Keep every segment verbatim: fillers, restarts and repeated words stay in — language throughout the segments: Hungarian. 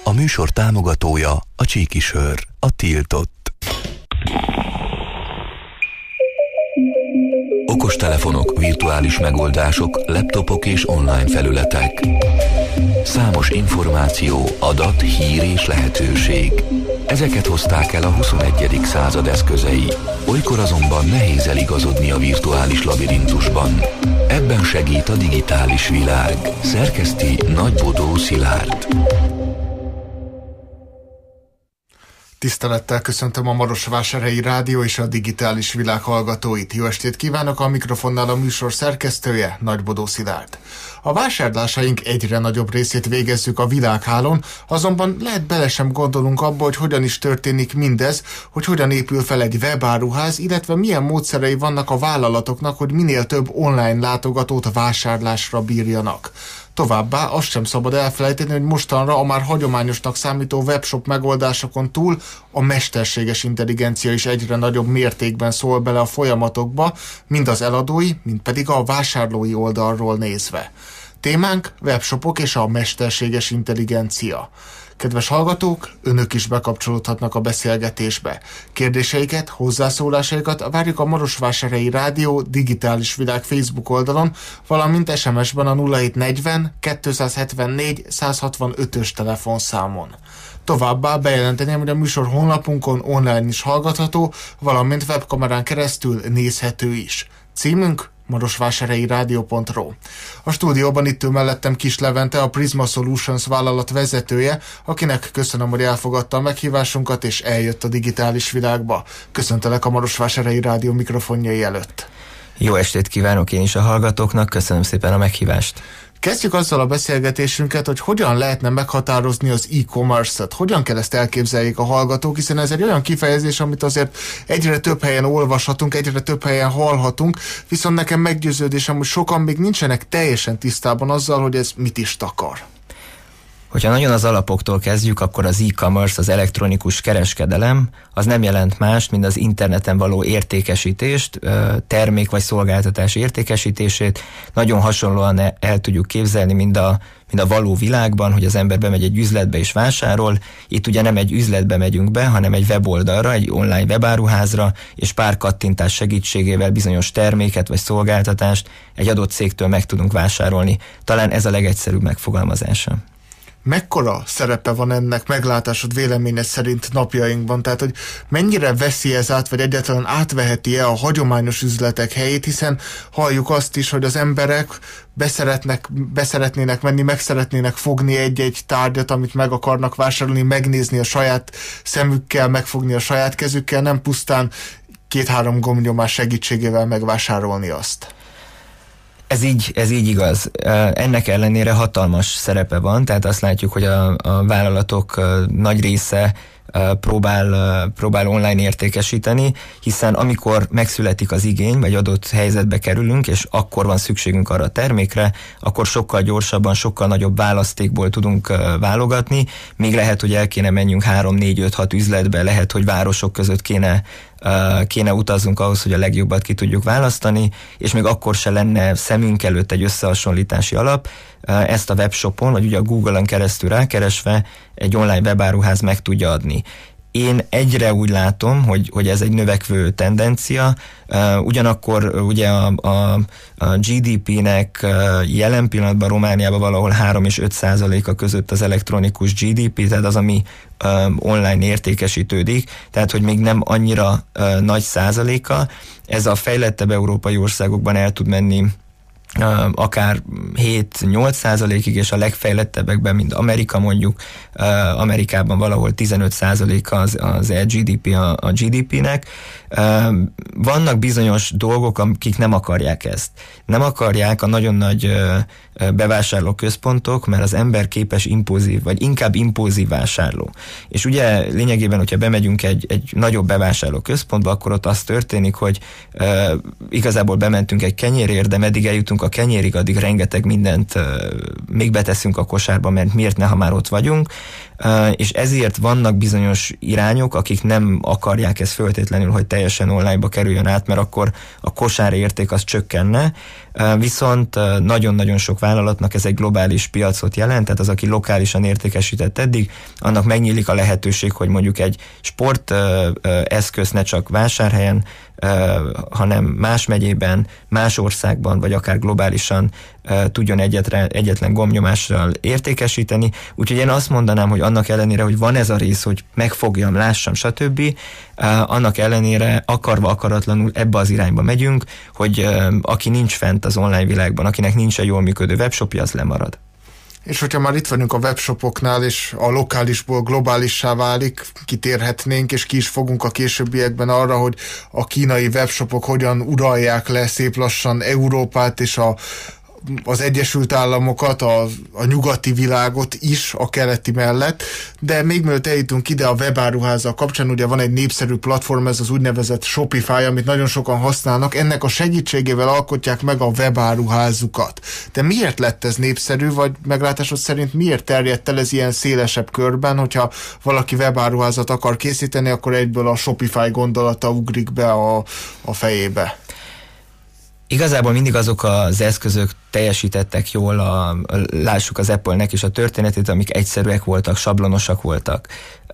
A műsor támogatója a Csíki Sör, a tiltott. Okostelefonok, virtuális megoldások, laptopok és online felületek. Számos információ, adat, hír és lehetőség. Ezeket hozták el a huszonegyedik század eszközei. Olykor azonban nehéz eligazodni a virtuális labirintusban. Ebben segít a digitális világ. Szerkeszti Nagybodó Szilárd. Tisztelettel köszöntöm a Marosvásárhelyi Rádió és a digitális világ hallgatóit. Jó estét kívánok, a mikrofonnál a műsor szerkesztője, Nagybodó Szilárd. A vásárlásaink egyre nagyobb részét végezzük a világhálón, azonban lehet bele sem gondolunk abba, hogy hogyan is történik mindez, hogy hogyan épül fel egy webáruház, illetve milyen módszerei vannak a vállalatoknak, hogy minél több online látogatót vásárlásra bírjanak. Továbbá azt sem szabad elfelejteni, hogy mostanra a már hagyományosnak számító webshop megoldásokon túl a mesterséges intelligencia is egyre nagyobb mértékben szól bele a folyamatokba, mind az eladói, mind pedig a vásárlói oldalról nézve. Témánk webshopok és a mesterséges intelligencia. Kedves hallgatók, önök is bekapcsolódhatnak a beszélgetésbe. Kérdéseiket, hozzászólásaikat várjuk a Marosvásárhelyi Rádió digitális világ Facebook oldalon, valamint es em es-ben a nulla hét negyven kétszázhetvennégy százhatvanötös telefonszámon. Továbbá bejelenteném, hogy a műsor honlapunkon online is hallgatható, valamint webkamerán keresztül nézhető is. Címünk marosvásárhelyi rádió pont ro. A stúdióban itt ül mellettem Kis Levente, a Prisma Solutions vállalat vezetője, akinek köszönöm, hogy elfogadta a meghívásunkat és eljött a digitális világba. Köszöntelek a Marosvásárhelyi Rádió mikrofonjai előtt. Jó estét kívánok én is a hallgatóknak, köszönöm szépen a meghívást. Kezdjük azzal a beszélgetésünket, hogy hogyan lehetne meghatározni az e-commerce-et, hogyan kell ezt elképzeljék a hallgatók, hiszen ez egy olyan kifejezés, amit azért egyre több helyen olvashatunk, egyre több helyen hallhatunk, viszont nekem meggyőződésem, hogy sokan még nincsenek teljesen tisztában azzal, hogy ez mit is takar. Hogyha nagyon az alapoktól kezdjük, akkor az e-commerce, az elektronikus kereskedelem, az nem jelent más, mint az interneten való értékesítést, termék vagy szolgáltatás értékesítését. Nagyon hasonlóan el tudjuk képzelni, mint a, mint a való világban, hogy az ember bemegy egy üzletbe és vásárol. Itt ugye nem egy üzletbe megyünk be, hanem egy weboldalra, egy online webáruházra, és pár kattintás segítségével bizonyos terméket vagy szolgáltatást egy adott cégtől meg tudunk vásárolni. Talán ez a legegyszerűbb megfogalmazása. Mekkora szerepe van ennek meglátásod véleményed szerint napjainkban? Tehát, hogy mennyire veszi ez át, vagy egyáltalán átveheti-e a hagyományos üzletek helyét, hiszen halljuk azt is, hogy az emberek beszeretnek, beszeretnének menni, meg szeretnének fogni egy-egy tárgyat, amit meg akarnak vásárolni, megnézni a saját szemükkel, megfogni a saját kezükkel, nem pusztán két-három gombnyomás segítségével megvásárolni azt. Ez így, ez így igaz. Ennek ellenére hatalmas szerepe van, tehát azt látjuk, hogy a, a vállalatok nagy része próbál, próbál online értékesíteni, hiszen amikor megszületik az igény, vagy adott helyzetbe kerülünk, és akkor van szükségünk arra a termékre, akkor sokkal gyorsabban, sokkal nagyobb választékból tudunk válogatni, még lehet, hogy el kéne menjünk három, négy, öt, hat üzletbe, lehet, hogy városok között kéne kéne utazzunk ahhoz, hogy a legjobbat ki tudjuk választani, és még akkor se lenne szemünk előtt egy összehasonlítási alap. Ezt a webshopon, vagy ugye a Google-on keresztül rákeresve egy online webáruház meg tudja adni. Én egyre úgy látom, hogy, hogy ez egy növekvő tendencia, uh, ugyanakkor ugye a, a, a gé dé pé-nek uh, jelen pillanatban Romániában valahol három és öt százaléka között az elektronikus gé dé pé, tehát az, ami um, online értékesítődik, tehát hogy még nem annyira uh, nagy százaléka. Ez a fejlettebb európai országokban el tud menni Uh, akár hét-nyolc százalékig, és a legfejlettebbekben, mint Amerika mondjuk, uh, Amerikában valahol tizenöt százalék az, az gé dé pé a, a gé dé pének. Uh, vannak bizonyos dolgok, akik nem akarják ezt. Nem akarják a nagyon nagy uh, bevásárlóközpontok, mert az ember képes impulzív, vagy inkább impulzív vásárló. És ugye lényegében, hogyha bemegyünk egy, egy nagyobb bevásárlóközpontba, akkor ott az történik, hogy uh, igazából bementünk egy kenyérért, de meddig eljutunk a kenyérig, addig rengeteg mindent uh, még beteszünk a kosárba, mert miért ne, ha már ott vagyunk. Uh, és ezért vannak bizonyos irányok, akik nem akarják ezt föltétlenül, hogy teljesen online-ba kerüljön át, mert akkor a kosár érték az csökkenne. viszont nagyon-nagyon sok vállalatnak ez egy globális piacot jelent, tehát az, aki lokálisan értékesített eddig, annak megnyílik a lehetőség, hogy mondjuk egy sport eszköz ne csak vásárhelyen, hanem más megyében, más országban, vagy akár globálisan tudjon egyetre, egyetlen gombnyomással értékesíteni. Úgyhogy én azt mondanám, hogy annak ellenére, hogy van ez a rész, hogy megfogjam, lássam, stb., annak ellenére akarva akaratlanul ebbe az irányba megyünk, hogy aki nincs fent az online világban, akinek nincs egy jól működő webshopja, az lemarad. És hogyha már itt vagyunk a webshopoknál, és a lokálisból globálissá válik, kitérhetnénk, és ki is fogunk a későbbiekben arra, hogy a kínai webshopok hogyan uralják le szép lassan Európát és a az Egyesült Államokat, a, a nyugati világot is, a keleti mellett, de még mielőtt eljutunk ide a webáruházzal kapcsán, ugye van egy népszerű platform, ez az úgynevezett Shopify, amit nagyon sokan használnak, ennek a segítségével alkotják meg a webáruházukat. De miért lett ez népszerű, vagy meglátásod szerint miért terjedt el ez ilyen szélesebb körben, hogyha valaki webáruházat akar készíteni, akkor egyből a Shopify gondolata ugrik be a, a fejébe? Igazából mindig azok az eszközök teljesítettek jól, a, a, lássuk az Apple-nek is a történetét, amik egyszerűek voltak, sablonosak voltak.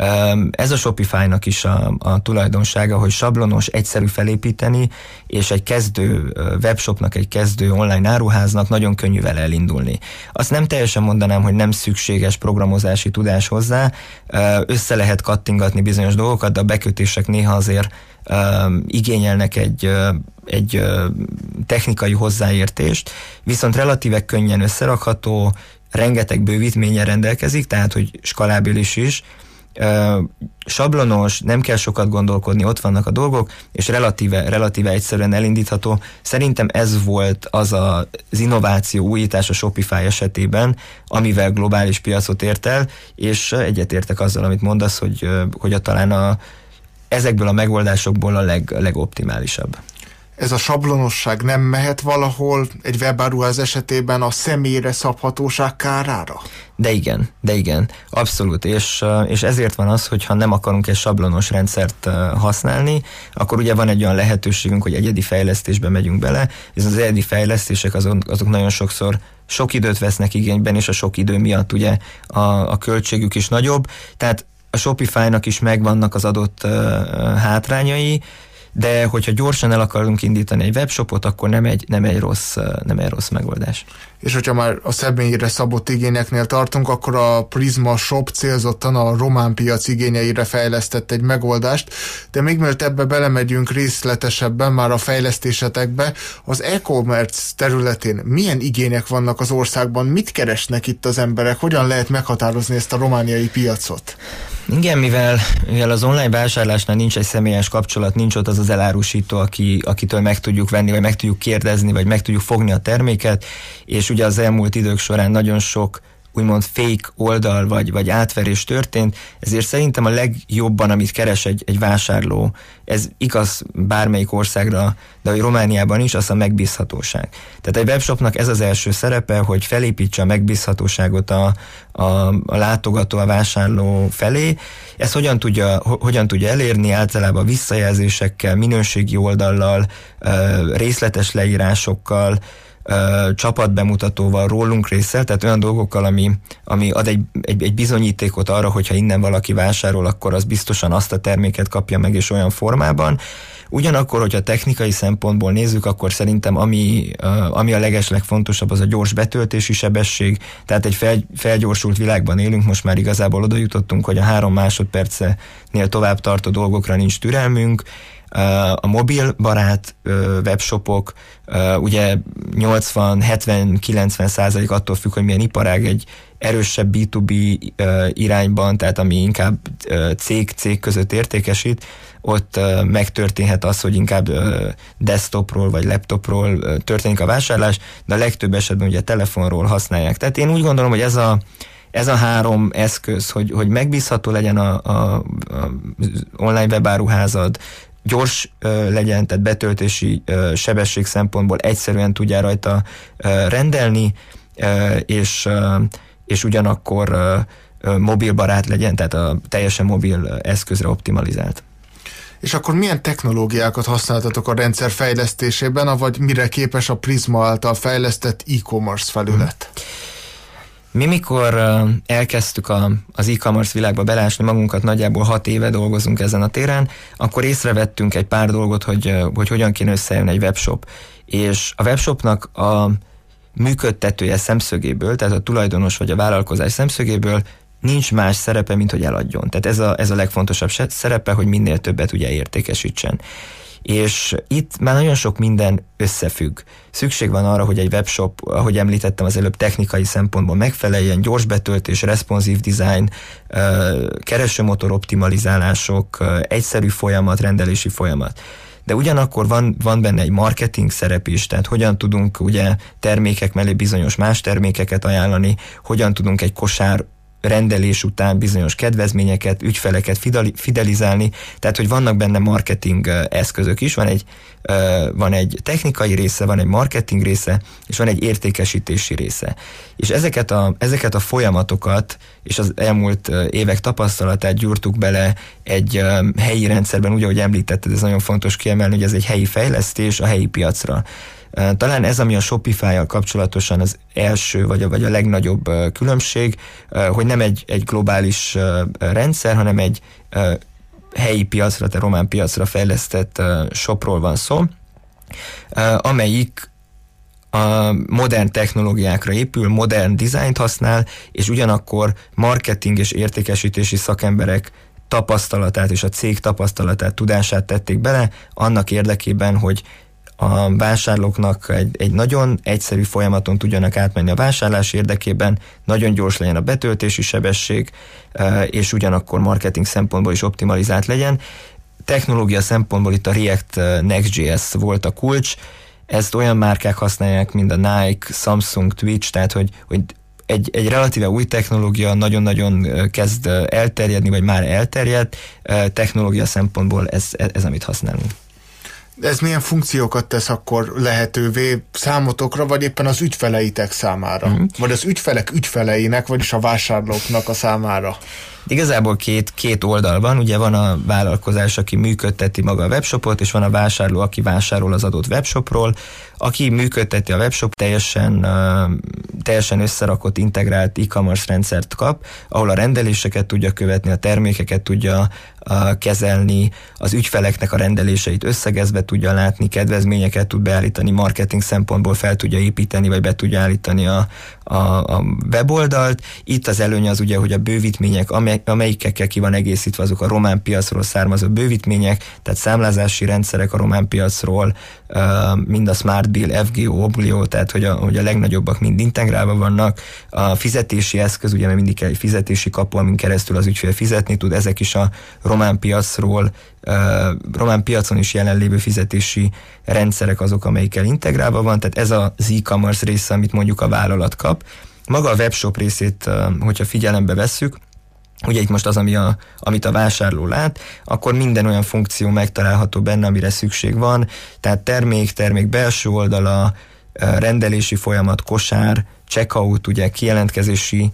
Ez a Shopify-nak is a, a tulajdonsága, hogy sablonos, egyszerű felépíteni, és egy kezdő webshopnak, egy kezdő online áruháznak nagyon könnyű vele elindulni. Azt nem teljesen mondanám, hogy nem szükséges programozási tudás hozzá, össze lehet kattingatni bizonyos dolgokat, de a bekötések néha azért igényelnek egy egy ö, technikai hozzáértést, viszont relatíve könnyen összerakható, rengeteg bővítménnyel rendelkezik, tehát hogy skalábilis is, ö, sablonos, nem kell sokat gondolkodni, ott vannak a dolgok, és relatíve, relatíve egyszerűen elindítható. Szerintem ez volt az a, az innováció, újítás a Shopify esetében, amivel globális piacot ért el, és egyetértek azzal, amit mondasz, hogy, hogy a, talán a, ezekből a megoldásokból a leg, legoptimálisabb. Ez a sablonosság nem mehet valahol egy webáruház esetében a személyre szabhatóság kárára? De igen, de igen, abszolút, és, és ezért van az, hogy ha nem akarunk egy sablonos rendszert használni, akkor ugye van egy olyan lehetőségünk, hogy egyedi fejlesztésbe megyünk bele, viszont az egyedi fejlesztések azok, azok nagyon sokszor sok időt vesznek igényben, és a sok idő miatt ugye a, a költségük is nagyobb, tehát a Shopify-nak is megvannak az adott uh, hátrányai, de hogyha gyorsan el akarunk indítani egy webshopot, akkor nem egy, nem egy, rossz, nem egy rossz megoldás. És hogyha már a személyre szabott igényeknél tartunk, akkor a Prisma Shop célzottan a román piac igényeire fejlesztett egy megoldást, de még mielőtt ebbe belemegyünk részletesebben már a fejlesztésetekbe, az e-commerce területén milyen igények vannak az országban, mit keresnek itt az emberek, hogyan lehet meghatározni ezt a romániai piacot? Igen, mivel, mivel az online vásárlásnál nincs egy személyes kapcsolat, nincs ott az az elárusító, aki, akitől meg tudjuk venni, vagy meg tudjuk kérdezni, vagy meg tudjuk fogni a terméket, és ugye az elmúlt idők során nagyon sok úgymond fake oldal, vagy, vagy átverés történt, ezért szerintem a legjobban, amit keres egy, egy vásárló, ez igaz bármelyik országra, de hogy Romániában is, az a megbízhatóság. Tehát egy webshopnak ez az első szerepe, hogy felépítse a megbízhatóságot a, a, a látogató, a vásárló felé. Ezt hogyan tudja, hogyan tudja elérni? Általában visszajelzésekkel, minőségi oldallal, részletes leírásokkal, csapatbemutatóval, rólunk részsel, tehát olyan dolgokkal, ami, ami ad egy, egy, egy bizonyítékot arra, hogyha innen valaki vásárol, akkor az biztosan azt a terméket kapja meg, és olyan formában. Ugyanakkor, hogyha technikai szempontból nézzük, akkor szerintem ami, ami a legeslegfontosabb, az a gyors betöltési sebesség, tehát egy fel, felgyorsult világban élünk, most már igazából oda jutottunk, hogy a három másodpercnél tovább tartó dolgokra nincs türelmünk. A mobilbarát webshopok, ugye nyolcvan, hetven, kilencven százalék attól függ, hogy milyen iparág, egy erősebb bé kettő bé irányban, tehát ami inkább cég-cég között értékesít, ott megtörténhet az, hogy inkább desktopról vagy laptopról történik a vásárlás, de a legtöbb esetben ugye telefonról használják. Tehát én úgy gondolom, hogy ez a Ez a három eszköz, hogy, hogy megbízható legyen a, a, a online webáruházad, gyors uh, legyen, tehát betöltési uh, sebesség szempontból egyszerűen tudjál rajta uh, rendelni, uh, és, uh, és ugyanakkor uh, uh, mobilbarát legyen, tehát a teljesen mobil eszközre optimalizált. És akkor milyen technológiákat használtatok a rendszer fejlesztésében, vagy mire képes a Prisma által fejlesztett e-commerce felület? Mi mikor elkezdtük a, az e-commerce világba belásni magunkat, nagyjából hat éve dolgozunk ezen a téren, akkor észrevettünk egy pár dolgot, hogy, hogy hogyan kéne összejönni egy webshop. És a webshopnak a működtetője szemszögéből, tehát a tulajdonos vagy a vállalkozás szemszögéből nincs más szerepe, mint hogy eladjon. Tehát ez a, ez a legfontosabb szerepe, hogy minél többet ugye értékesítsen. És itt már nagyon sok minden összefügg. Szükség van arra, hogy egy webshop, ahogy említettem az előbb, technikai szempontból megfeleljen, gyors betöltés, responsív design, keresőmotor optimalizálások, egyszerű folyamat, rendelési folyamat. De ugyanakkor van, van benne egy marketing szerep is, tehát hogyan tudunk ugye termékek mellé bizonyos más termékeket ajánlani, hogyan tudunk egy kosár rendelés után bizonyos kedvezményeket, ügyfeleket fidelizálni, tehát hogy vannak benne marketing eszközök is, van egy, van egy technikai része, van egy marketing része, és van egy értékesítési része. És ezeket a, ezeket a folyamatokat, és az elmúlt évek tapasztalatát gyúrtuk bele egy helyi rendszerben, úgy, ahogy említetted, ez nagyon fontos kiemelni, hogy ez egy helyi fejlesztés a helyi piacra. Talán ez, ami a Shopify-jal kapcsolatosan az első, vagy a, vagy a legnagyobb különbség, hogy nem egy, egy globális rendszer, hanem egy helyi piacra, tehát román piacra fejlesztett shopról van szó, amelyik a modern technológiákra épül, modern dizájnt használ, és ugyanakkor marketing és értékesítési szakemberek tapasztalatát és a cég tapasztalatát, tudását tették bele, annak érdekében, hogy a vásárlóknak egy, egy nagyon egyszerű folyamaton tudjanak átmenni a vásárlás érdekében, nagyon gyors legyen a betöltési sebesség, és ugyanakkor marketing szempontból is optimalizált legyen. Technológia szempontból itt a React Next.js volt a kulcs, ezt olyan márkák használják, mint a Nike, Samsung, Twitch, tehát hogy, hogy egy, egy relatíve új technológia nagyon-nagyon kezd elterjedni, vagy már elterjedt, technológia szempontból ez, ez amit használunk. Ez milyen funkciókat tesz akkor lehetővé számotokra, vagy éppen az ügyfeleitek számára? Mm. Vagy az ügyfelek ügyfeleinek, vagyis a vásárlóknak a számára? Igazából két, két oldal van, ugye van a vállalkozás, aki működteti maga a webshopot, és van a vásárló, aki vásárol az adott webshopról. Aki működteti a webshop, teljesen, uh, teljesen összerakott, integrált e-commerce rendszert kap, ahol a rendeléseket tudja követni, a termékeket tudja uh, kezelni, az ügyfeleknek a rendeléseit összegezve tudja látni, kedvezményeket tud beállítani, marketing szempontból fel tudja építeni, vagy be tudja állítani a, a, a weboldalt. Itt az előnye az ugye, hogy a bővítmények, amely, amelyikkel ki van egészítve, azok a román piacról származó bővítmények, tehát számlázási rendszerek a román piacról, uh, mind a Smart Bill, ef gé o, Oblio, tehát hogy a, hogy a legnagyobbak mind integrálva vannak. A fizetési eszköz, ugye mert mindig kell egy fizetési kapu, amin keresztül az ügyfél fizetni tud, ezek is a román piacról, uh, román piacon is jelenlévő fizetési rendszerek azok, amelyikkel integrálva van, tehát ez az e-commerce része, amit mondjuk a vállalat kap. Maga a webshop részét, uh, hogyha figyelembe vesszük, ugye itt most az, ami a, amit a vásárló lát, akkor minden olyan funkció megtalálható benne, amire szükség van, tehát termék, termék belső oldala, rendelési folyamat, kosár, checkout, ugye kijelentkezési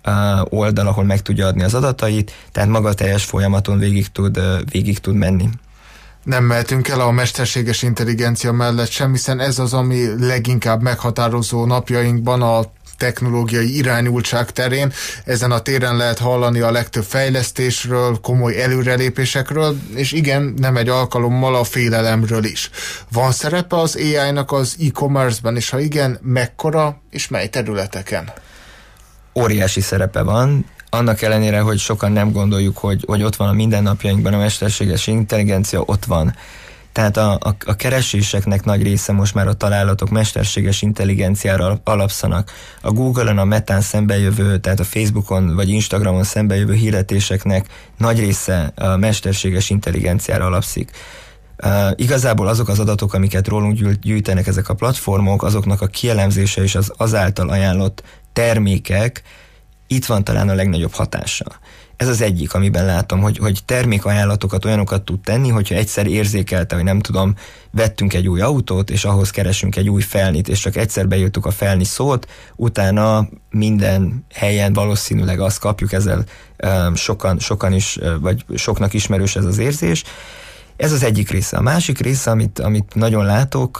oldal, ahol meg tudja adni az adatait, tehát maga a teljes folyamaton végig tud, végig tud menni. Nem mehetünk el a mesterséges intelligencia mellett sem, hiszen ez az, ami leginkább meghatározó napjainkban a technológiai irányultság terén. Ezen a téren lehet hallani a legtöbb fejlesztésről, komoly előrelépésekről, és igen, nem egy alkalommal a félelemről is. Van szerepe az á í-nak az e-commerce-ben, és ha igen, mekkora és mely területeken? Óriási szerepe van. Annak ellenére, hogy sokan nem gondoljuk, hogy, hogy ott van a mindennapjainkban a mesterséges intelligencia, ott van. Tehát a, a, a kereséseknek nagy része most már a találatok mesterséges intelligenciára alapszanak. A Google-on, a Metán szembejövő, tehát a Facebookon vagy Instagramon szembejövő hirdetéseknek nagy része a mesterséges intelligenciára alapszik. Uh, igazából azok az adatok, amiket rólunk gyűjtenek ezek a platformok, azoknak a kielemzése és az azáltal ajánlott termékek, itt van talán a legnagyobb hatása. Ez az egyik, amiben látom, hogy, hogy termékajánlatokat, olyanokat tud tenni, hogyha egyszer érzékelte, hogy nem tudom, vettünk egy új autót, és ahhoz keresünk egy új felnit, és csak egyszer beírtuk a felni szót, utána minden helyen valószínűleg azt kapjuk, ezzel um, sokan, sokan is, vagy soknak ismerős ez az érzés. Ez az egyik része. A másik része, amit, amit nagyon látok,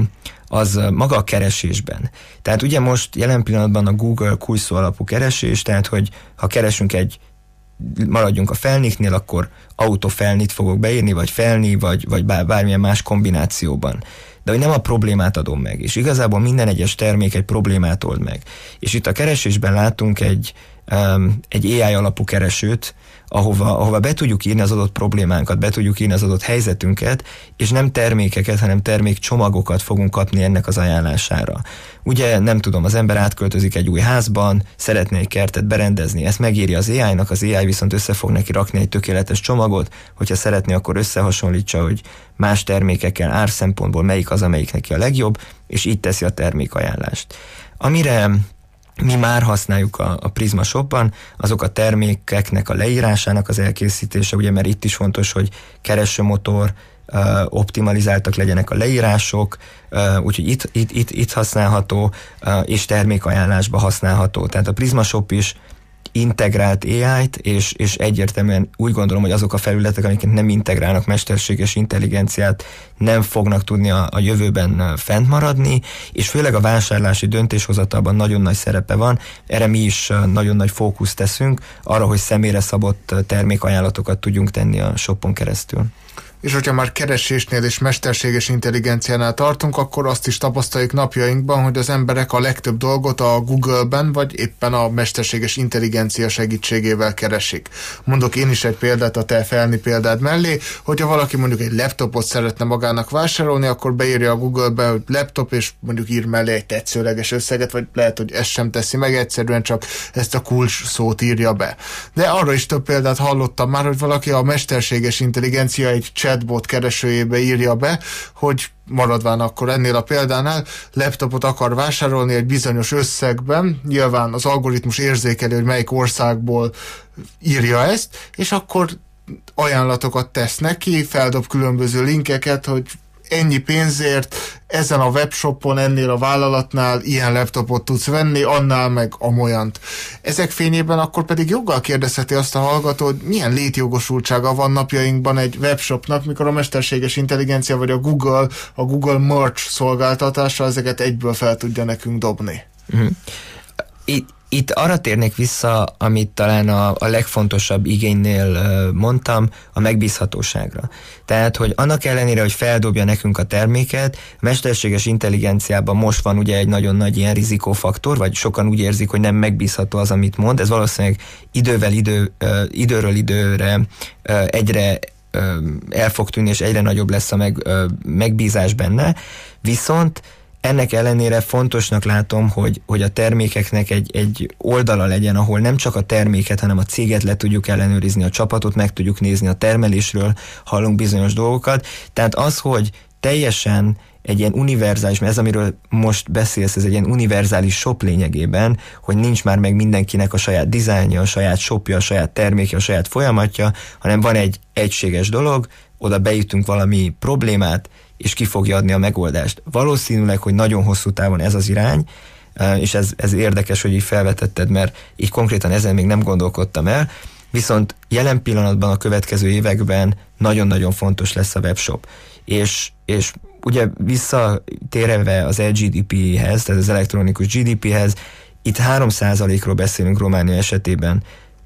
az maga a keresésben. Tehát ugye most jelen pillanatban a Google kulcsszó alapú keresés, tehát hogy ha keresünk egy, maradjunk a felniknél, akkor autofelnit fogok beírni, vagy felni, vagy, vagy bármilyen más kombinációban. De hogy nem a problémát adom meg, és igazából minden egyes termék egy problémát old meg. És itt a keresésben látunk egy, um, egy á i alapú keresőt, ahova, ahova be tudjuk írni az adott problémánkat, be tudjuk írni az adott helyzetünket, és nem termékeket, hanem termékcsomagokat fogunk kapni ennek az ajánlására. Ugye nem tudom, az ember átköltözik egy új házban, szeretné egy kertet berendezni, ezt megírja az á i-nak, az á i viszont össze fog neki rakni egy tökéletes csomagot, hogyha szeretné, akkor összehasonlítsa, hogy más termékekkel ár szempontból melyik az, amelyik neki a legjobb, és így teszi a termékajánlást. Amire mi már használjuk a, a Prisma Shopban, azok a termékeknek a leírásának az elkészítése, ugye, mert itt is fontos, hogy keresőmotor, uh, optimalizáltak legyenek a leírások, uh, úgyhogy itt, itt, itt, itt használható, uh, és termékajánlásba használható. Tehát a Prisma Shop is integrált á i-t, és, és egyértelműen úgy gondolom, hogy azok a felületek, amiket nem integrálnak mesterséges intelligenciát, nem fognak tudni a, a jövőben fent maradni, és főleg a vásárlási döntéshozatalban nagyon nagy szerepe van, erre mi is nagyon nagy fókuszt teszünk, arra, hogy személyre szabott termékajánlatokat tudjunk tenni a shopon keresztül. És hogyha már keresésnél és mesterséges intelligenciánál tartunk, akkor azt is tapasztaljuk napjainkban, hogy az emberek a legtöbb dolgot a Google-ben, vagy éppen a mesterséges intelligencia segítségével keresik. Mondok én is egy példát a te felni példád mellé, hogyha valaki mondjuk egy laptopot szeretne magának vásárolni, akkor beírja a Google-be, hogy laptop, és mondjuk ír mellé egy tetszőleges összeget, vagy lehet, hogy ezt sem teszi meg, egyszerűen csak ezt a kulcs szót írja be. De arra is több példát hallottam már, hogy valaki a mesterséges intelligencia egy chatbot keresőjébe írja be, hogy maradván akkor ennél a példánál, laptopot akar vásárolni egy bizonyos összegben, nyilván az algoritmus érzékeli, hogy melyik országból írja ezt, és akkor ajánlatokat tesz neki, feldob különböző linkeket, hogy ennyi pénzért ezen a webshopon, ennél a vállalatnál ilyen laptopot tudsz venni, annál meg amolyant. Ezek fényében akkor pedig joggal kérdezheti azt a hallgató, hogy milyen létjogosultsága van napjainkban egy webshopnak, mikor a mesterséges intelligencia vagy a Google, a Google Merch szolgáltatása ezeket egyből fel tudja nekünk dobni. Uh-huh. Itt Itt arra térnék vissza, amit talán a, a legfontosabb igénynél uh, mondtam, a megbízhatóságra. Tehát, hogy annak ellenére, hogy feldobja nekünk a terméket, a mesterséges intelligenciában most van ugye egy nagyon nagy ilyen rizikófaktor, vagy sokan úgy érzik, hogy nem megbízható az, amit mond. Ez valószínűleg idővel idő, uh, időről időre uh, egyre uh, el fog tűnni, és egyre nagyobb lesz a meg, uh, megbízás benne. Viszont ennek ellenére fontosnak látom, hogy, hogy a termékeknek egy, egy oldala legyen, ahol nem csak a terméket, hanem a céget le tudjuk ellenőrizni, a csapatot meg tudjuk nézni, a termelésről hallunk bizonyos dolgokat. Tehát az, hogy teljesen egy ilyen univerzális, mert ez, amiről most beszélsz, ez egy ilyen univerzális shop lényegében, hogy nincs már meg mindenkinek a saját dizájnja, a saját shopja, a saját terméke, a saját folyamatja, hanem van egy egységes dolog, oda beütünk valami problémát, és ki fogja adni a megoldást. Valószínűleg, hogy nagyon hosszú távon ez az irány, és ez, ez érdekes, hogy így felvetetted, mert így konkrétan ezen még nem gondolkodtam el, viszont jelen pillanatban a következő években nagyon-nagyon fontos lesz a webshop. És, és ugye visszatérve az el gé dé pé-hez, tehát az elektronikus gé dé pé-hez, itt három százalékról beszélünk Románia esetében,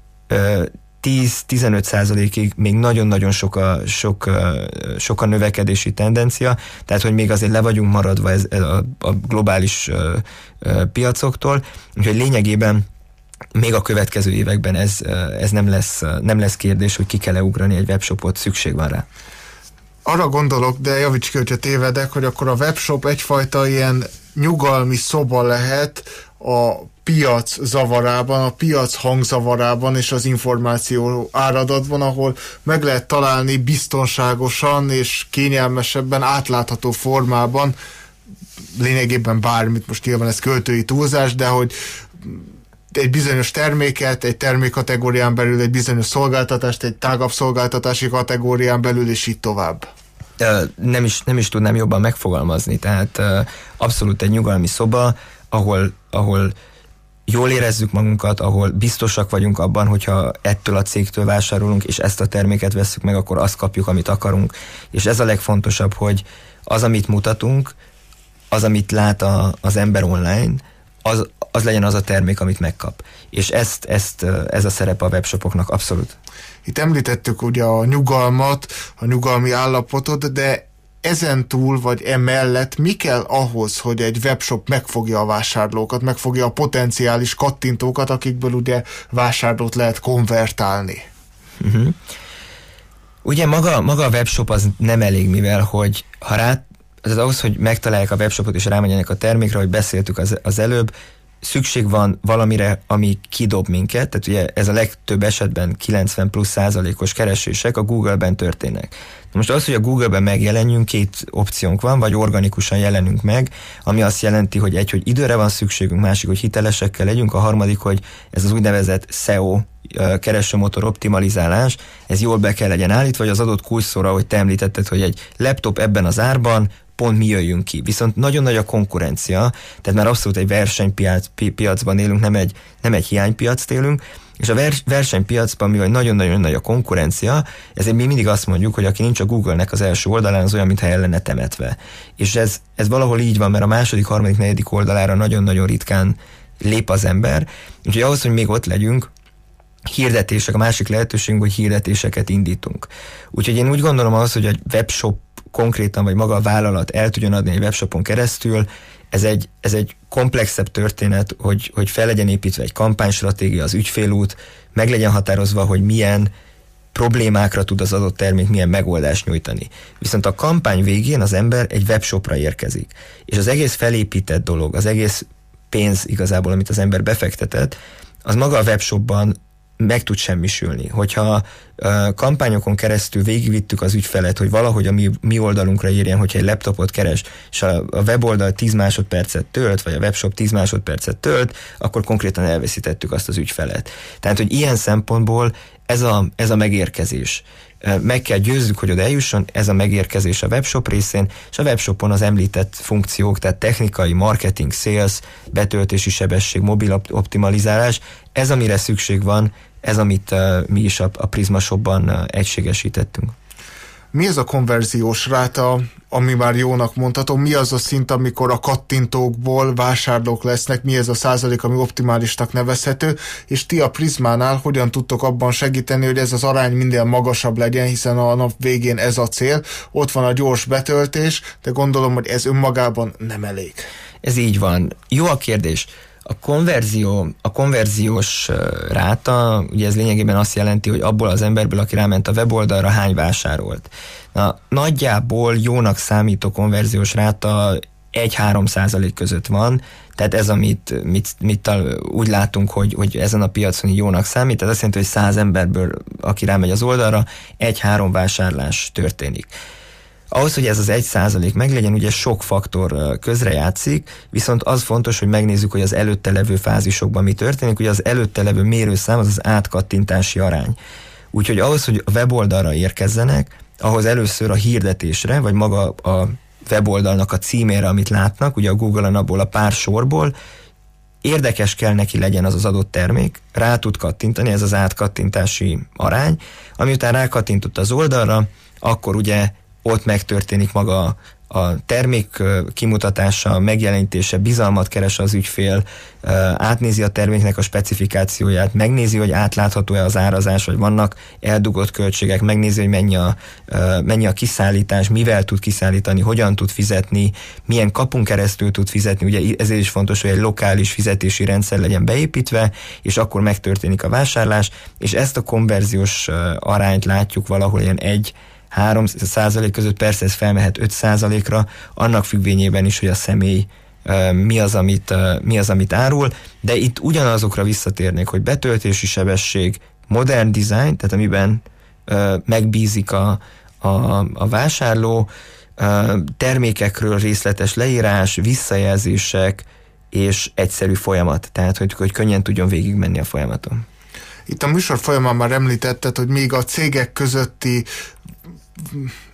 tíz-tizenöt százalékig még nagyon-nagyon sok a, sok, sok a növekedési tendencia, tehát hogy még azért le vagyunk maradva ez, a, a globális piacoktól, úgyhogy lényegében még a következő években ez, ez nem, lesz, nem lesz kérdés, hogy ki kell-e ugrani egy webshopot, szükség van rá. Arra gondolok, de javíts ki, hogyha tévedek, hogy akkor a webshop egyfajta ilyen nyugalmi szoba lehet a piac zavarában, a piac hangzavarában és az információ áradatban, ahol meg lehet találni biztonságosan és kényelmesebben, átlátható formában lényegében bármit, most nyilván ez költői túlzás, de hogy egy bizonyos terméket, egy termékkategórián belül, egy bizonyos szolgáltatást, egy tágabb szolgáltatási kategórián belül, és így tovább. Nem is, nem is tudnám jobban megfogalmazni, tehát abszolút egy nyugalmi szoba, ahol, ahol jól érezzük magunkat, ahol biztosak vagyunk abban, hogyha ettől a cégtől vásárolunk, és ezt a terméket vesszük meg, akkor azt kapjuk, amit akarunk. És ez a legfontosabb, hogy az, amit mutatunk, az, amit lát a, az ember online, az, az legyen az a termék, amit megkap. És ezt, ezt, ez a szerep a webshopoknak abszolút. Itt említettük ugye a nyugalmat, a nyugalmi állapotot, de ezen túl, vagy emellett mi kell ahhoz, hogy egy webshop megfogja a vásárlókat, megfogja a potenciális kattintókat, akikből ugye vásárlót lehet konvertálni? Uh-huh. Ugye maga, maga a webshop az nem elég, mivel hogy ha rá, az ahhoz, hogy megtalálják a webshopot és rámenjenek a termékre, hogy beszéltük az, az előbb, szükség van valamire, ami kidob minket, tehát ugye ez a legtöbb esetben kilencven plusz százalékos keresések a Google-ben történnek. Most az, hogy a Google-ben megjelenjünk, két opciónk van, vagy organikusan jelenünk meg, ami azt jelenti, hogy egy, hogy időre van szükségünk, másik, hogy hitelesekkel legyünk, a harmadik, hogy ez az úgynevezett es e o, keresőmotor optimalizálás, ez jól be kell legyen állítva, vagy az adott kulcsszóra, hogy te említetted, hogy egy laptop ebben az árban pont mi jöjjünk ki. Viszont nagyon nagy a konkurencia, tehát már abszolút egy versenypiacban élünk, nem egy, nem egy hiánypiac élünk, és a vers, versenypiacban, mivel nagyon-nagyon nagy a konkurencia, ezért mi mindig azt mondjuk, hogy aki nincs a Google-nek az első oldalán, az olyan, mintha el lenne temetve. És ez, ez valahol így van, mert a második, harmadik, negyedik oldalára nagyon-nagyon ritkán lép az ember. Úgyhogy ahhoz, hogy még ott legyünk, hirdetések, a másik lehetőségünk, hogy hirdetéseket indítunk. Úgyhogy én úgy gondolom ahhoz, hogy egy webshop konkrétan, vagy maga a vállalat el tudjon adni egy webshopon keresztül, ez egy, ez egy komplexebb történet, hogy, hogy fel legyen építve egy kampánystratégia, az ügyfélút, meg legyen határozva, hogy milyen problémákra tud az adott termék milyen megoldást nyújtani. Viszont a kampány végén az ember egy webshopra érkezik. És az egész felépített dolog, az egész pénz igazából, amit az ember befektetett, az maga a webshopban meg tud semmisülni. Hogyha uh, kampányokon keresztül végigvittük az ügyfelet, hogy valahogy a mi, mi oldalunkra írjen, hogyha egy laptopot keres, és a, a weboldal tíz másodpercet tölt, vagy a webshop tíz másodpercet tölt, akkor konkrétan elveszítettük azt az ügyfelet. Tehát, hogy ilyen szempontból ez a, ez a megérkezés. Meg kell győzzük, hogy oda eljusson, ez a megérkezés a webshop részén, és a webshopon az említett funkciók, tehát technikai, marketing, sales, betöltési sebesség, mobil optimalizálás, ez amire szükség van, ez amit uh, mi is a, a Prizma Shopban uh, egységesítettünk. Mi ez a konverziós ráta, ami már jónak mondható? Mi az a szint, amikor a kattintókból vásárlók lesznek? Mi ez a százalék, ami optimálisnak nevezhető? És ti a Prizmánál hogyan tudtok abban segíteni, hogy ez az arány minden magasabb legyen, hiszen a nap végén ez a cél. Ott van a gyors betöltés, de gondolom, hogy ez önmagában nem elég. Ez így van. Jó a kérdés. A konverzió, a konverziós ráta, ugye ez lényegében azt jelenti, hogy abból az emberből, aki ráment a weboldalra, hány vásárolt. Na, nagyjából jónak számító konverziós ráta egy-három százalék között van, tehát ez, amit mit, mit úgy látunk, hogy, hogy ezen a piacon jónak számít, tehát azt jelenti, hogy száz emberből, aki rámegy az oldalra, egy-három vásárlás történik. Ahhoz, hogy ez az egy százalék meglegyen, ugye sok faktor közrejátszik, viszont az fontos, hogy megnézzük, hogy az előtte levő fázisokban mi történik, ugye az előtte levő mérőszám az az átkattintási arány. Úgyhogy ahhoz, hogy a weboldalra érkezzenek, ahhoz először a hirdetésre, vagy maga a weboldalnak a címére, amit látnak, ugye a Google-on abból a pár sorból, érdekes kell neki legyen az az adott termék, rá tud kattintani, ez az átkattintási arány, ami után rákattintott az oldalra, akkor ugye ott megtörténik maga a termék kimutatása, megjelenítése, bizalmat keres az ügyfél, átnézi a terméknek a specifikációját, megnézi, hogy átlátható-e az árazás, vagy vannak eldugott költségek, megnézi, hogy mennyi a, mennyi a kiszállítás, mivel tud kiszállítani, hogyan tud fizetni, milyen kapun keresztül tud fizetni, ugye ezért is fontos, hogy egy lokális fizetési rendszer legyen beépítve, és akkor megtörténik a vásárlás, és ezt a konverziós arányt látjuk valahol ilyen egy három százalék között, persze ez felmehet öt százalékra, annak függvényében is, hogy a személy uh, mi, az, amit, uh, mi az, amit árul, de itt ugyanazokra visszatérnék, hogy betöltési sebesség, modern design, tehát amiben uh, megbízik a, a, a vásárló, uh, termékekről részletes leírás, visszajelzések és egyszerű folyamat, tehát hogy, hogy könnyen tudjon végigmenni a folyamaton. Itt a műsor folyamán már említetted, hogy még a cégek közötti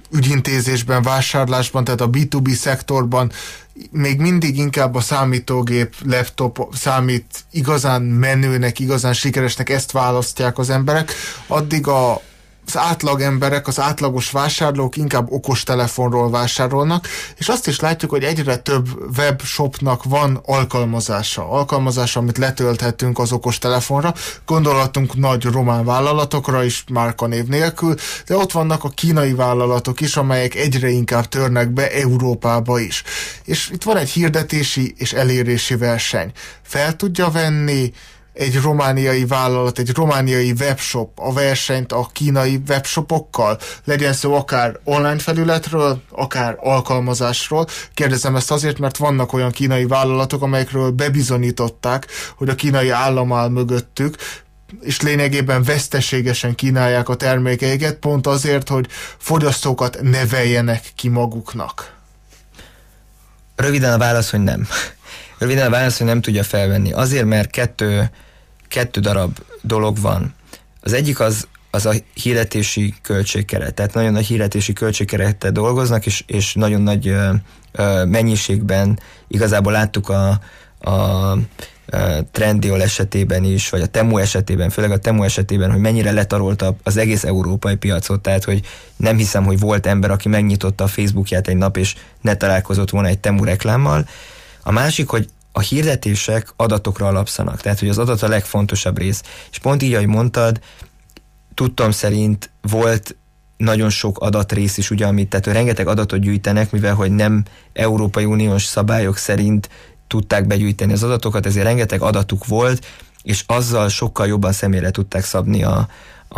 ügyintézésben, vásárlásban, tehát a bé kettő bé szektorban még mindig inkább a számítógép, laptop számít igazán menőnek, igazán sikeresnek, ezt választják az emberek, addig a az átlag emberek, az átlagos vásárlók inkább okostelefonról vásárolnak, és azt is látjuk, hogy egyre több webshopnak van alkalmazása. Alkalmazása, amit letölthetünk az okostelefonra. Gondolhatunk nagy román vállalatokra is, márkanév nélkül, de ott vannak a kínai vállalatok is, amelyek egyre inkább törnek be Európába is. És itt van egy hirdetési és elérési verseny. Fel tudja venni egy romániai vállalat, egy romániai webshop a versenyt a kínai webshopokkal? Legyen szó akár online felületről, akár alkalmazásról. Kérdezem ezt azért, mert vannak olyan kínai vállalatok, amelyekről bebizonyították, hogy a kínai állam áll mögöttük, és lényegében veszteségesen kínálják a termékeiket, pont azért, hogy fogyasztókat neveljenek ki maguknak. Röviden a válasz, hogy nem. Röviden a válasz, hogy nem tudja felvenni. Azért, mert kettő, kettő darab dolog van. Az egyik az, az a hirdetési költségkeret. Tehát nagyon nagy hirdetési költségkerettel dolgoznak, és, és nagyon nagy ö, ö, mennyiségben igazából láttuk a, a, a Trendyol esetében is, vagy a Temu esetében, főleg a Temu esetében, hogy mennyire letarolta az egész európai piacot, tehát hogy nem hiszem, hogy volt ember, aki megnyitotta a Facebookját egy nap, és ne találkozott volna egy Temu reklámmal. A másik, hogy a hirdetések adatokra alapszanak, tehát hogy az adat a legfontosabb rész. És pont így, ahogy mondtad, tudtam szerint volt nagyon sok adatrész is, ugye, amit, tehát hogy rengeteg adatot gyűjtenek, mivel hogy nem Európai Uniós szabályok szerint tudták begyűjteni az adatokat, ezért rengeteg adatuk volt, és azzal sokkal jobban személyre tudták szabni a, a,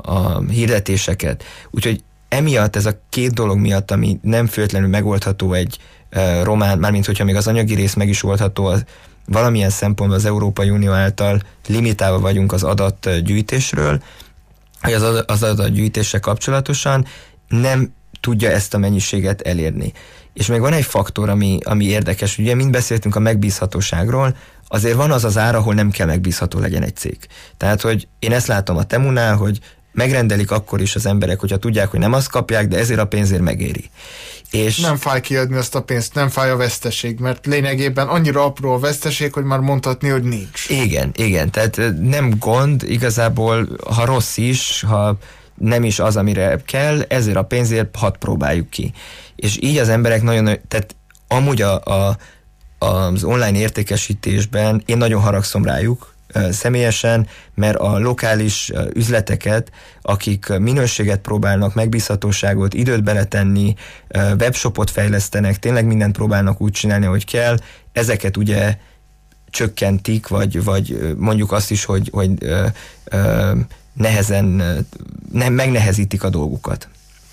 a hirdetéseket. Úgyhogy emiatt, ez a két dolog miatt, ami nem feltétlenül megoldható egy uh, román, mármint hogyha még az anyagi rész meg is oldható, az valamilyen szempontból az Európai Unió által limitálva vagyunk az adatgyűjtésről, hogy az, az adatgyűjtéssel kapcsolatosan nem tudja ezt a mennyiséget elérni. És még van egy faktor, ami, ami érdekes, ugye mind beszéltünk a megbízhatóságról, azért van az az ár, ahol nem kell megbízható legyen egy cég. Tehát, hogy én ezt látom a Temunál, hogy megrendelik akkor is az emberek, hogyha tudják, hogy nem azt kapják, de ezért a pénzért megéri. És nem fáj kiadni azt a pénzt, nem fáj a veszteség, mert lényegében annyira apró a veszteség, hogy már mondhatni, hogy nincs. Igen, igen, tehát nem gond, igazából, ha rossz is, ha nem is az, amire kell, ezért a pénzért hadd próbáljuk ki. És így az emberek nagyon, tehát amúgy a, a, az online értékesítésben én nagyon haragszom rájuk személyesen, mert a lokális üzleteket, akik minőséget próbálnak, megbízhatóságot, időt beletenni, webshopot fejlesztenek, tényleg mindent próbálnak úgy csinálni, hogy kell, ezeket ugye csökkentik, vagy, vagy mondjuk azt is, hogy, hogy ö, ö, nehezen, nem, megnehezítik a dolgukat.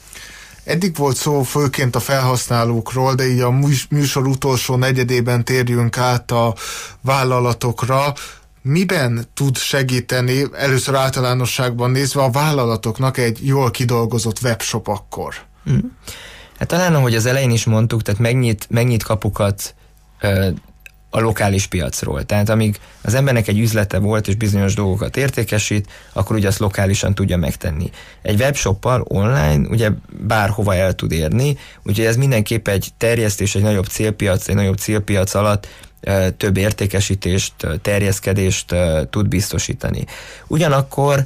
Eddig volt szó főként a felhasználókról, de így a műsor utolsó negyedében térjünk át a vállalatokra. Miben tud segíteni, először általánosságban nézve, a vállalatoknak egy jól kidolgozott webshop akkor? Hmm. Hát talán, ahogy az elején is mondtuk, tehát megnyit, megnyit kapukat ö, a lokális piacról. Tehát amíg az embernek egy üzlete volt, és bizonyos dolgokat értékesít, akkor ugye azt lokálisan tudja megtenni. Egy webshoppal online ugye bárhova el tud érni, úgyhogy ez mindenképp egy terjesztés, egy nagyobb célpiac, egy nagyobb célpiac alatt több értékesítést, terjeszkedést tud biztosítani. Ugyanakkor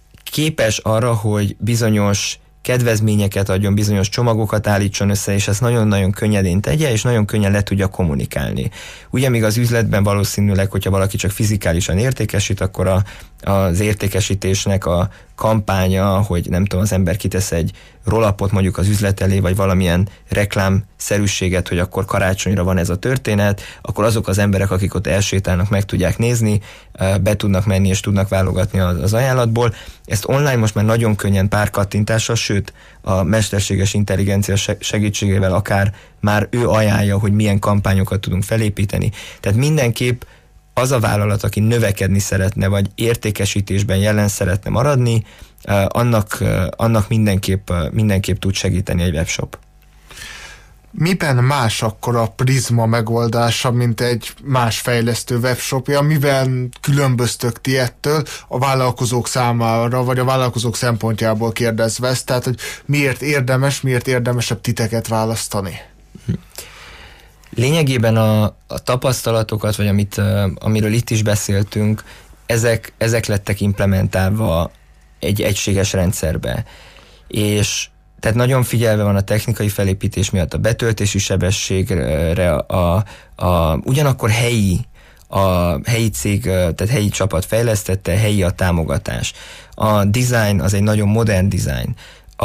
képes arra, hogy bizonyos kedvezményeket adjon, bizonyos csomagokat állítson össze, és ezt nagyon-nagyon könnyedén tegye, és nagyon könnyen le tudja kommunikálni. Ugye még az üzletben valószínűleg, hogyha valaki csak fizikálisan értékesít, akkor a, az értékesítésnek a kampánya, hogy nem tudom, az ember kitesz egy rollapot mondjuk az üzlet elé, vagy valamilyen reklámszerűséget, hogy akkor karácsonyra van ez a történet, akkor azok az emberek, akik ott elsétálnak, meg tudják nézni, be tudnak menni és tudnak válogatni az ajánlatból. Ezt online most már nagyon könnyen pár kattintással, sőt a mesterséges intelligencia segítségével akár már ő ajánlja, hogy milyen kampányokat tudunk felépíteni. Tehát mindenképp az a vállalat, aki növekedni szeretne, vagy értékesítésben jelen szeretne maradni, annak, annak mindenképp, mindenképp tud segíteni egy webshop. Miben más akkor a Prizma megoldása, mint egy más fejlesztő webshopja? Miben különböztök ti ettől a vállalkozók számára, vagy a vállalkozók szempontjából kérdezve ezt? Tehát, hogy miért érdemes, miért érdemesebb titeket választani? Lényegében a, a tapasztalatokat, vagy amit, amiről itt is beszéltünk, ezek, ezek lettek implementálva egy egységes rendszerbe. És tehát nagyon figyelve van a technikai felépítés miatt a betöltési sebességre, a, a, ugyanakkor helyi, a helyi cég, tehát helyi csapat fejlesztette, helyi a támogatás. A design az egy nagyon modern design. A,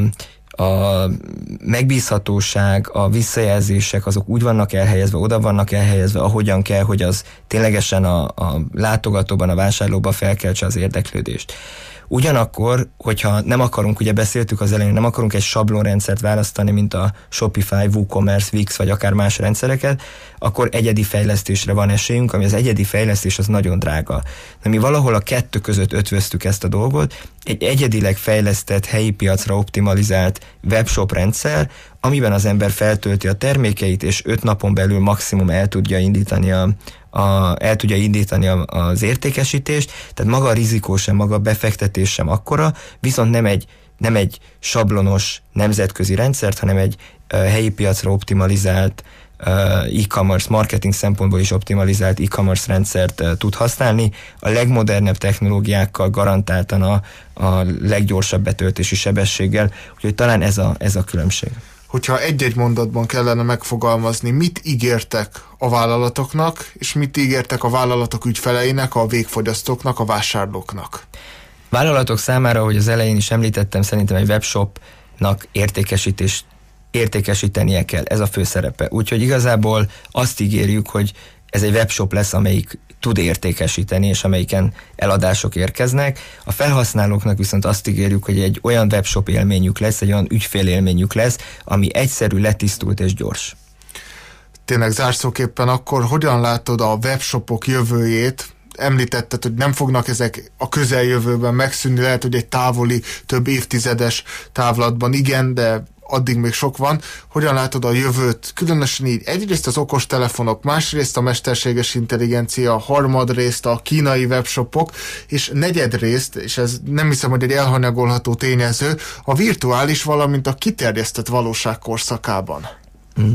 a megbízhatóság, a visszajelzések azok úgy vannak elhelyezve, oda vannak elhelyezve, ahogyan kell, hogy az ténylegesen a, a látogatóban, a vásárlóban felkeltse az érdeklődést. Ugyanakkor, hogyha nem akarunk, ugye beszéltük az elején, nem akarunk egy sablonrendszert választani, mint a Shopify, WooCommerce, Wix, vagy akár más rendszereket, akkor egyedi fejlesztésre van esélyünk, ami az egyedi fejlesztés az nagyon drága. De mi valahol a kettő között ötvöztük ezt a dolgot, egy egyedileg fejlesztett, helyi piacra optimalizált webshop rendszer, amiben az ember feltölti a termékeit, és öt napon belül maximum el tudja indítani a A, el tudja indítani a, az értékesítést, tehát maga a rizikó sem, maga a befektetés sem akkora, viszont nem egy, nem egy sablonos nemzetközi rendszert, hanem egy uh, helyi piacra optimalizált uh, e-commerce, marketing szempontból is optimalizált e-commerce rendszert uh, tud használni, a legmodernebb technológiákkal garantáltan a, a leggyorsabb betöltési sebességgel, úgyhogy talán ez a, ez a különbség. Hogyha egy-egy mondatban kellene megfogalmazni, mit ígértek a vállalatoknak, és mit ígértek a vállalatok ügyfeleinek, a végfogyasztóknak, a vásárlóknak? Vállalatok számára, ahogy az elején is említettem, szerintem egy webshopnak értékesítés, értékesítenie kell, ez a fő szerepe. Úgyhogy igazából azt ígérjük, hogy ez egy webshop lesz, amelyik tud értékesíteni, és amelyiken eladások érkeznek. A felhasználóknak viszont azt ígérjük, hogy egy olyan webshop élményük lesz, egy olyan ügyfél élményük lesz, ami egyszerű, letisztult és gyors. Tényleg zárszóképpen akkor hogyan látod a webshopok jövőjét? Említetted, hogy nem fognak ezek a közeljövőben megszűnni, lehet, hogy egy távoli, több évtizedes távlatban igen, de addig még sok van. Hogyan látod a jövőt? Különösen így egyrészt az okostelefonok, másrészt a mesterséges intelligencia, harmadrészt a kínai webshopok, és negyedrészt, és ez nem hiszem, hogy egy elhanyagolható tényező, a virtuális, valamint a kiterjesztett valóság korszakában. Mm.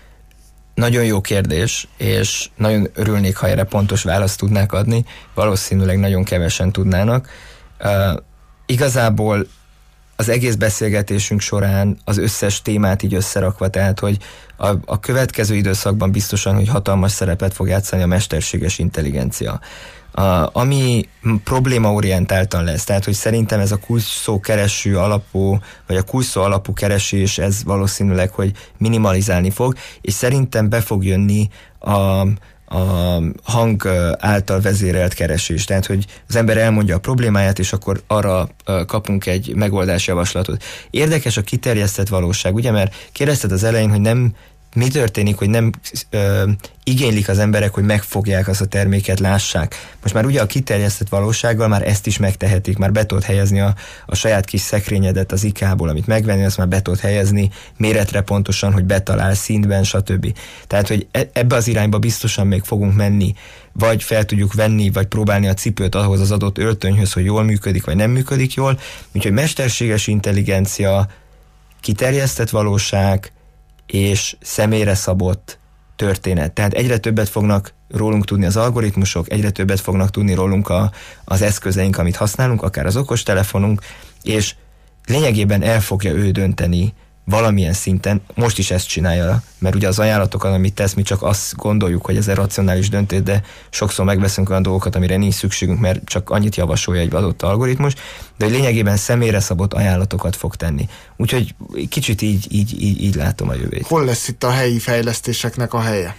Nagyon jó kérdés, és nagyon örülnék, ha erre pontos választ tudnák adni. Valószínűleg nagyon kevesen tudnának. Uh, igazából az egész beszélgetésünk során az összes témát így összerakva, tehát, hogy a, a következő időszakban biztosan, hogy hatalmas szerepet fog játszani a mesterséges intelligencia. A, ami problémaorientáltan lesz, tehát, hogy szerintem ez a kulcsszó kereső alapú, vagy a kulcsszó alapú keresés, ez valószínűleg, hogy minimalizálni fog, és szerintem be fog jönni a a hang által vezérelt keresés. Tehát, hogy az ember elmondja a problémáját, és akkor arra kapunk egy megoldásjavaslatot. Érdekes a kiterjesztett valóság, ugye, mert kérdezted az elején, hogy nem mi történik, hogy nem ö, igénylik az emberek, hogy megfogják azt a terméket, lássák. Most már ugye a kiterjesztett valósággal már ezt is megtehetik, már be tudod helyezni a, a saját kis szekrényedet az ikából, amit megvenni, azt már be tudod helyezni méretre pontosan, hogy betalál színben, stb. Tehát, hogy ebbe az irányba biztosan még fogunk menni, vagy fel tudjuk venni, vagy próbálni a cipőt ahhoz az adott öltönyhöz, hogy jól működik, vagy nem működik jól. Úgyhogy mesterséges intelligencia, kiterjesztett valóság, és személyre szabott történet. Tehát egyre többet fognak rólunk tudni az algoritmusok, egyre többet fognak tudni rólunk a, az eszközeink, amit használunk, akár az okostelefonunk, és lényegében el fogja ő dönteni valamilyen szinten, most is ezt csinálja, mert ugye az ajánlatokat, amit tesz, mi csak azt gondoljuk, hogy ez egy racionális döntés, de sokszor megveszünk olyan dolgokat, amire nincs szükségünk, mert csak annyit javasolja egy adott algoritmus, de lényegében személyre szabott ajánlatokat fog tenni. Úgyhogy kicsit így, így, így, így látom a jövőt. Hol lesz itt a helyi fejlesztéseknek a helye?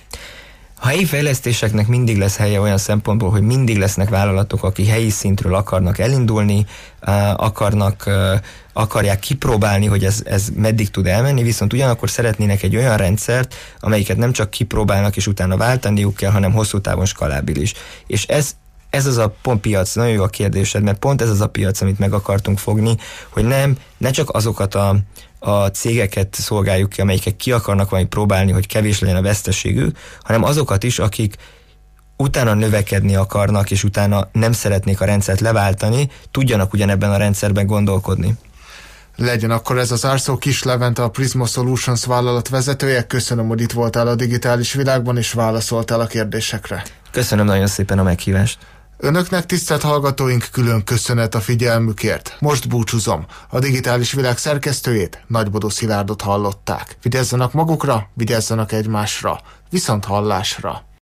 A helyi fejlesztéseknek mindig lesz helye olyan szempontból, hogy mindig lesznek vállalatok, akik helyi szintről akarnak elindulni, akarnak, akarják kipróbálni, hogy ez, ez meddig tud elmenni, viszont ugyanakkor szeretnének egy olyan rendszert, amelyiket nem csak kipróbálnak és utána váltaniuk kell, hanem hosszú távon skalábilis. És ez ez az a pont piac, nagyon jó a kérdésed, mert pont ez az a piac, amit meg akartunk fogni, hogy nem, ne csak azokat a, a cégeket szolgáljuk ki, amelyikek ki akarnak valamit próbálni, hogy kevés legyen a veszteségük, hanem azokat is, akik utána növekedni akarnak, és utána nem szeretnék a rendszert leváltani, tudjanak ugyanebben a rendszerben gondolkodni. Legyen akkor ez az árszó. Kis Levente, a Prisma Solutions vállalat vezetője. Köszönöm, hogy itt voltál a digitális világban, és válaszoltál a kérdésekre. Köszönöm nagyon szépen a meghívást. Önöknek, tisztelt hallgatóink, külön köszönet a figyelmükért. Most búcsúzom. A digitális világ szerkesztőjét, Nagybodó Szilárdot hallották. Vigyázzanak magukra, vigyázzanak egymásra. Viszont hallásra.